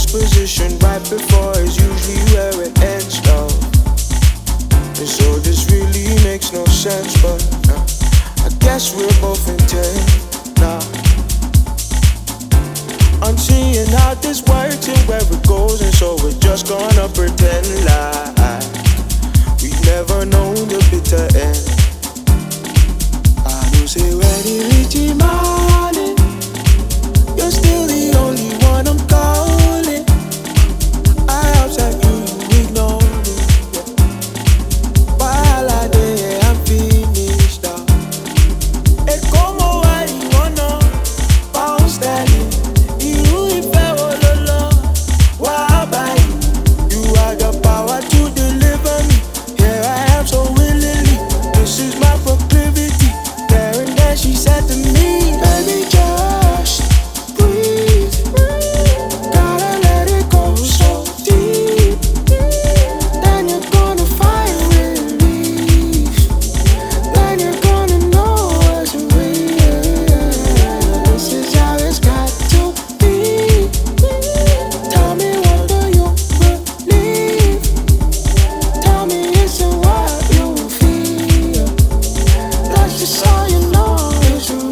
position right before is usually where it ends, love. And so this really makes no sense, but I guess we're both intent now. I'm seeing how this works and where it goes, and so we're just gonna pretend like we've never known the bitter end. I don't say when it reaches morning, you're still the only one I'm calling. I upset you, you ignore me. While I did, I'm finished now. Es como hay uno, pound standing. You ìfẹ́ wo ló lọ, wá báyìí. You had the power to deliver me. Here I am so willingly. This is my proclivity. There and then she said to me, baby, just breathe. Gotta let it go so deep. Then you're gonna find relief. Then you're gonna know what's real. This is how it's got to be. Tell me, what do you believe? Tell me, is it what you feel? That's just all you know is real.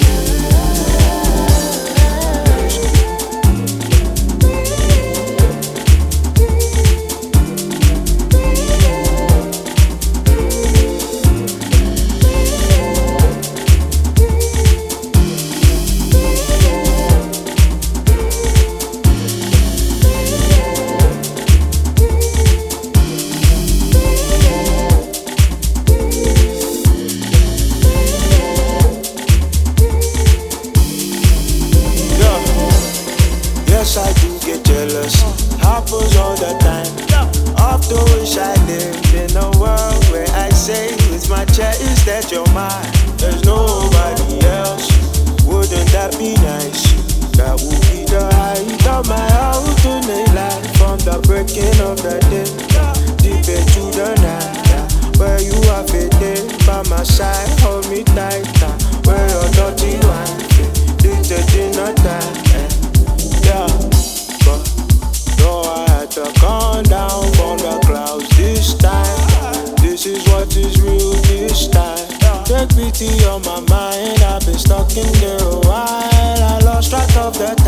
Yeah. Yes, I do get jealous. Happens all the time. Often wish I lived in a world where I say with my chest that you're mine. There's nobody else. Wouldn't that be nice? That would be the height of my ultimate life. From the breaking of the day, deep into the night. Where you are fitted by my side, hold me tight. Where your dirty wine fit, it's the dinner time. Yeah, but though I had to come down from the clouds this time, this is what is real this time. Take pity on my mind, I've been stuck in there a while. I lost track of the